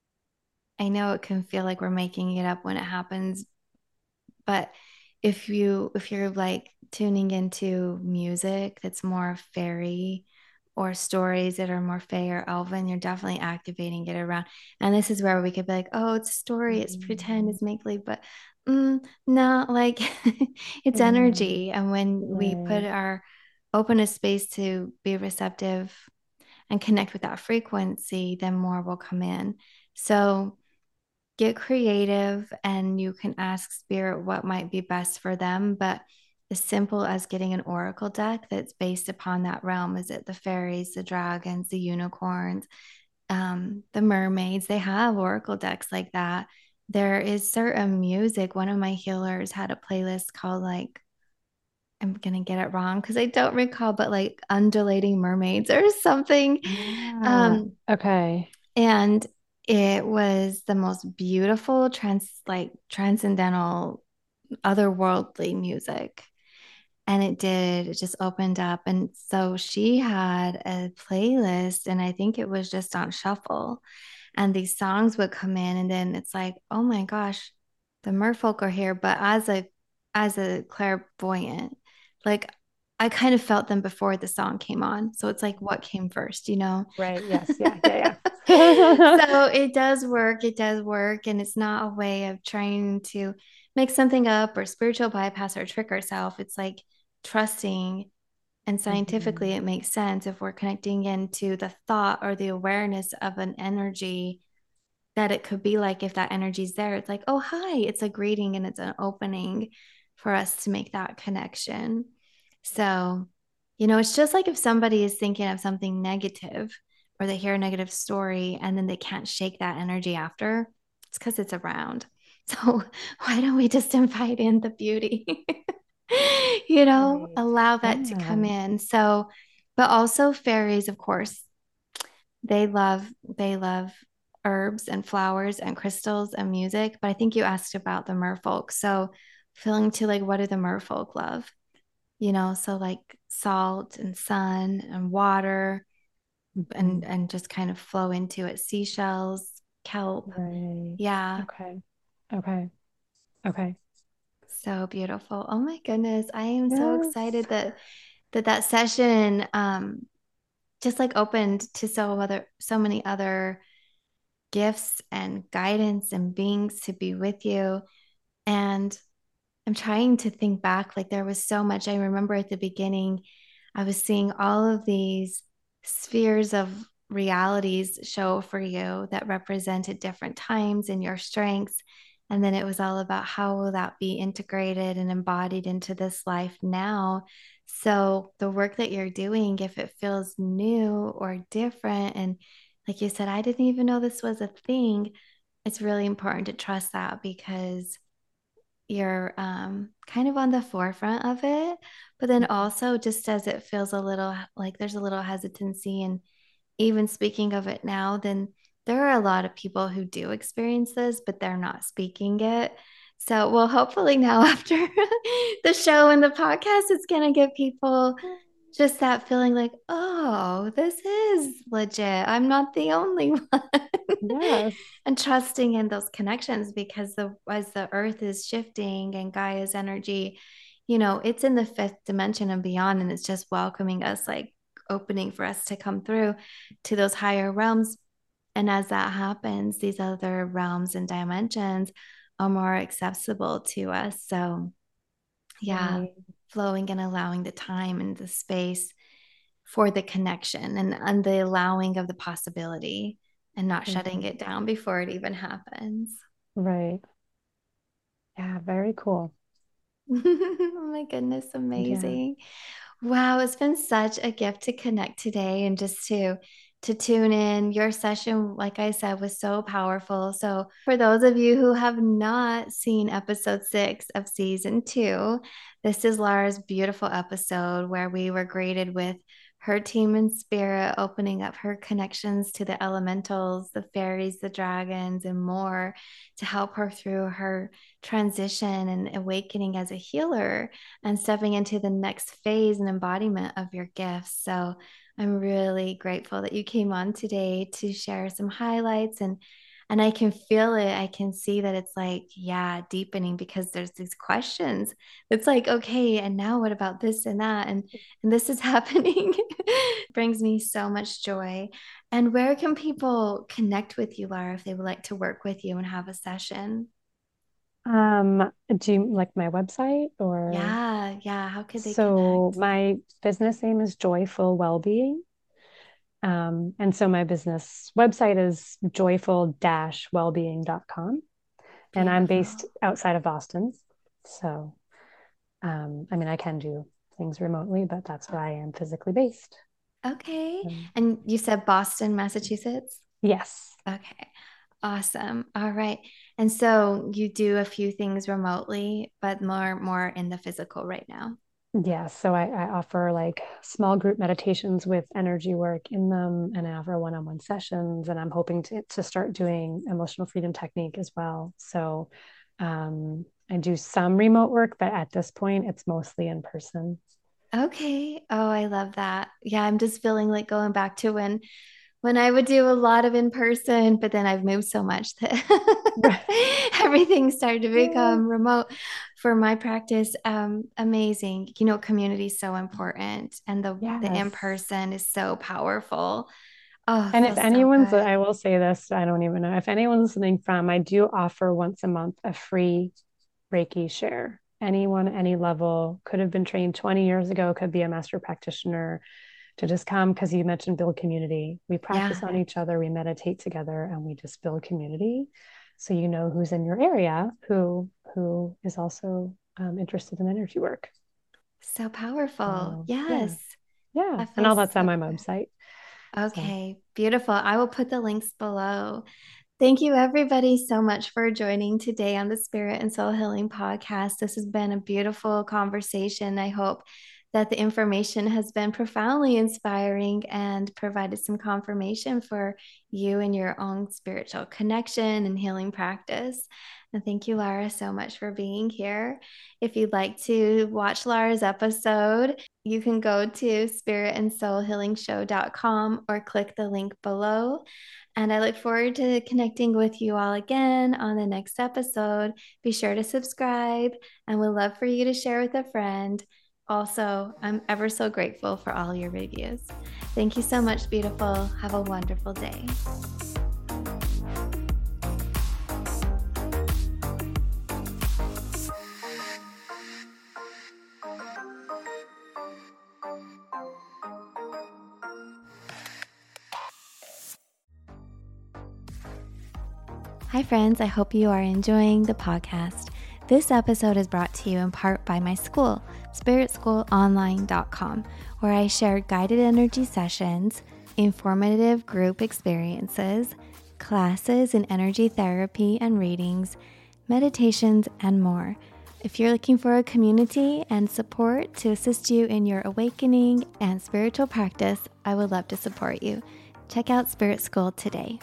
I know it can feel like we're making it up when it happens, but if you if you're like tuning into music that's more fairy or stories that are more fey or elven, you're definitely activating it around. And this is where we could be like, oh, it's a story, it's pretend, mm, it's make believe, but mm, no, like it's mm, energy. And when we put right. our open a space to be receptive and connect with that frequency, then more will come in. So get creative and you can ask spirit what might be best for them. But as simple as getting an oracle deck that's based upon that realm, is it the fairies, the dragons, the unicorns, um, the mermaids? They have oracle decks like that. There is certain music. One of my healers had a playlist called like, I'm gonna get it wrong because I don't recall, but like undulating mermaids or something. Ah, Um, okay. and it was the most beautiful trans like transcendental otherworldly music. And it did, it just opened up. And so she had a playlist, and I think it was just on shuffle. And these songs would come in, and then it's like, oh my gosh, the merfolk are here. But as a as a clairvoyant, like I kind of felt them before the song came on. So it's like what came first, you know? Right. Yes. Yeah. Yeah. Yeah. So it does work. It does work. And it's not a way of trying to make something up or spiritual bypass or trick ourselves. It's like trusting. And scientifically, Mhm. it makes sense if we're connecting into the thought or the awareness of an energy that it could be like if that energy's there, it's like, oh, hi, it's a greeting and it's an opening for us to make that connection. So You know, it's just like if somebody is thinking of something negative or they hear a negative story and then they can't shake that energy after, it's because it's around. So why don't we just invite in the beauty? You know, Right. allow that to come Yeah. in. So, but also fairies, of course, they love they love herbs and flowers and crystals and music. But I think you asked about the merfolk. So feeling to like what do the merfolk love? You know, so like salt and sun and water and Mhm. and just kind of flow into it. Seashells, kelp. Right. Yeah, Okay. Okay. Okay. so beautiful. Oh my goodness. I am so Yes. excited that that that session um just like opened to so other so many other gifts and guidance and beings to be with you. And I'm trying to think back, like there was so much. I remember at the beginning, I was seeing all of these spheres of realities show for you that represented different times and your strengths. And then it was all about how will that be integrated and embodied into this life now. So the work that you're doing, if it feels new or different, and like you said, I didn't even know this was a thing, it's really important to trust that because you're um, kind of on the forefront of it. But then Mhm. also, just as it feels a little like there's a little hesitancy, and even speaking of it now, then there are a lot of people who do experience this, but they're not speaking it. So, well, hopefully now after the show and the podcast, it's going to give people just that feeling like, oh, this is legit. I'm not the only one. Yes. And trusting in those connections because the as the earth is shifting and Gaia's energy, you know, it's in the fifth dimension and beyond, and it's just welcoming us, like opening for us to come through to those higher realms. And as that happens, these other realms and dimensions are more accessible to us. So yeah, Right. flowing and allowing the time and the space for the connection and, and the allowing of the possibility and not shutting Right. it down before it even happens. Right. Yeah, very cool. Oh my goodness, Yeah. amazing. Wow, it's been such a gift to connect today and just to to tune in. Your session, like I said, was so powerful. So, for those of you who have not seen episode six of season two, this is Lara's beautiful episode where we were greeted with her team in spirit, opening up her connections to the elementals, the fairies, the dragons, and more to help her through her transition and awakening as a healer and stepping into the next phase and embodiment of your gifts. So I'm really grateful that you came on today to share some highlights and and I can feel it. I can see that it's like, yeah, deepening because there's these questions. It's like, okay, and now what about this and that? And and this is happening. Brings me so much joy. And where can people connect with you, Lara, if they would like to work with you and have a session? Um, do you like my website or Yeah, yeah. How could they so connect? my business name is Joyful Wellbeing. Um, and so my business website is joyful wellbeing dot com. And I'm based Beautiful. outside of Boston. So, um, I mean, I can do things remotely, but that's where I am physically based. Okay. Um, And you said Boston, Massachusetts? yes. Okay. Awesome. All right. And so you do a few things remotely, but more more in the physical right now. Yeah, so I, I offer like small group meditations with energy work in them, and I offer one-on-one sessions, and I'm hoping to to start doing emotional freedom technique as well. So um, I do some remote work, but at this point, it's mostly in person. Okay. Oh, I love that. Yeah, I'm just feeling like going back to when when I would do a lot of in person, but then I've moved so much that Right. everything started to Yeah. become remote for my practice. Um, amazing. You know, community is so important, and the the in Yes. person is so powerful. Oh, it And if feels so anyone's, good. I will say this, I don't even know if anyone's listening from, I do offer once a month a free Reiki share. Anyone, any level, could have been trained twenty years ago, could be a master practitioner, to just come because you mentioned build community. We practice Yeah. on each other, we meditate together, and we just build community. So you know who's in your area who who is also um, interested in energy work. So powerful. So yeah, Yes. Yeah. That And all feels that's on so my good. website. So Okay, beautiful. I will put the links below. Thank you, everybody, so much for joining today on the Spirit and Soul Healing Podcast. This has been a beautiful conversation. I hope that the information has been profoundly inspiring and provided some confirmation for you and your own spiritual connection and healing practice. And thank you, Lara, so much for being here. If you'd like to watch Lara's episode, you can go to spirit and soul healing show dot com or click the link below. And I look forward to connecting with you all again on the next episode. Be sure to subscribe, and we'd love for you to share with a friend. Also, I'm ever so grateful for all your reviews. Thank you so much, beautiful. Have a wonderful day. Hi, friends. I hope you are enjoying the podcast. This episode is brought to you in part by my school, spirit school online dot com, where I share guided energy sessions, informative group experiences, classes in energy therapy and readings, meditations, and more. If you're looking for a community and support to assist you in your awakening and spiritual practice, I would love to support you. Check out Spirit School today.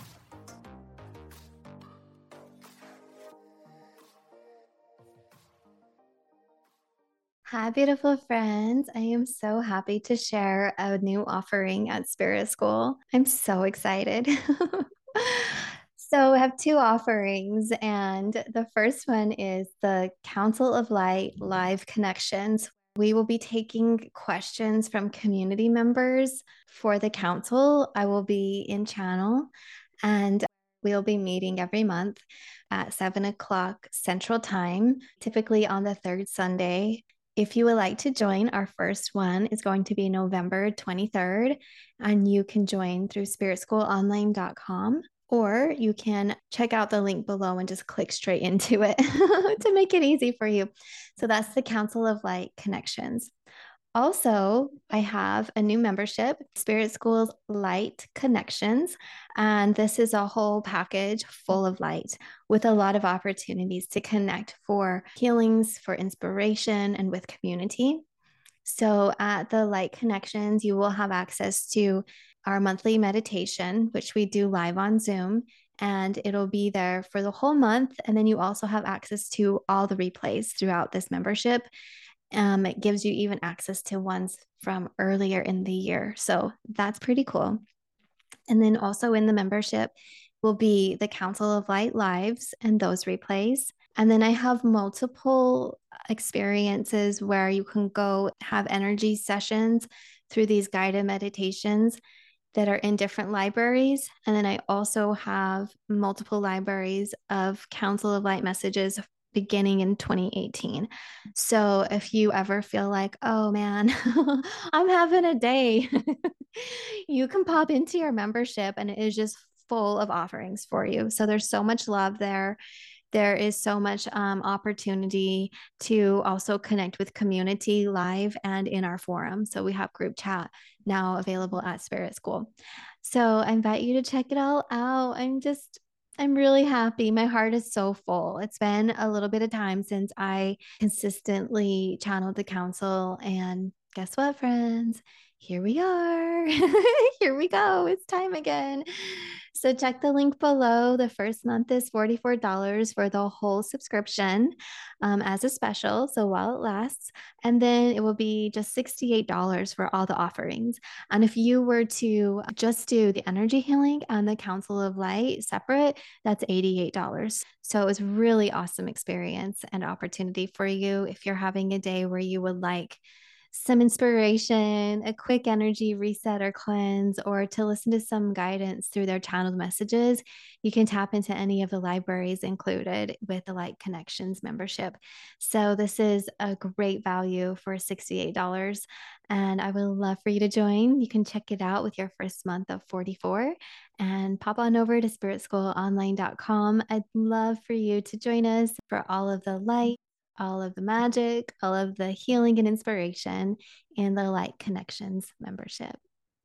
Hi, beautiful friends. I am so happy to share a new offering at Spirit School. I'm so excited. So, I have two offerings, and the first one is the Council of Light Live Connections. We will be taking questions from community members for the council. I will be in channel, and we'll be meeting every month at seven o'clock Central Time, typically on the third Sunday. If you would like to join, our first one is going to be November twenty-third, and you can join through spirit school online dot com, or you can check out the link below and just click straight into it to make it easy for you. So that's the Council of Light Connections. Also, I have a new membership, Spirit School's Light Connections. And this is a whole package full of light with a lot of opportunities to connect for healings, for inspiration, and with community. So, at the Light Connections, you will have access to our monthly meditation, which we do live on Zoom, and it'll be there for the whole month. And then you also have access to all the replays throughout this membership. Um, it gives you even access to ones from earlier in the year. So that's pretty cool. And then also in the membership will be the Council of Light Lives and those replays. And then I have multiple experiences where you can go have energy sessions through these guided meditations that are in different libraries. And then I also have multiple libraries of Council of Light messages beginning in twenty eighteen. So if you ever feel like, oh man, I'm having a day, you can pop into your membership and it is just full of offerings for you. So there's so much love there. There is so much um, opportunity to also connect with community live and in our forum. So we have group chat now available at Spirit School. So I invite you to check it all out. I'm just I'm really happy. My heart is so full. It's been a little bit of time since I consistently channeled the council. And guess what, friends? Here we are. Here we go. It's time again. So check the link below. The first month is forty-four dollars for the whole subscription um, as a special. So while it lasts, and then it will be just sixty-eight dollars for all the offerings. And if you were to just do the energy healing and the Council of Light separate, that's eighty-eight dollars. So it's really awesome experience and opportunity for you if you're having a day where you would like some inspiration, a quick energy reset or cleanse, or to listen to some guidance through their channeled messages. You can tap into any of the libraries included with the Light Connections membership. So this is a great value for sixty-eight dollars. And I would love for you to join. You can check it out with your first month of forty-four and pop on over to spirit school online dot com. I'd love for you to join us for all of the light all of the magic, all of the healing and inspiration in the Light Connections membership.